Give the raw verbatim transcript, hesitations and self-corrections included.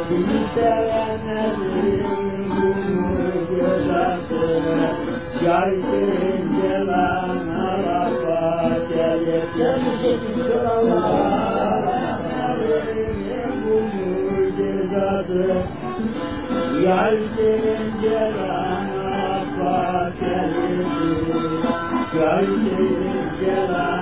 Seni sevenlerin bunu cezası. Yar senin celan Arafat gelir. Gelmişek Allah. Bunu cezası. Yar senin celan Arafat gelir. Yar senin celan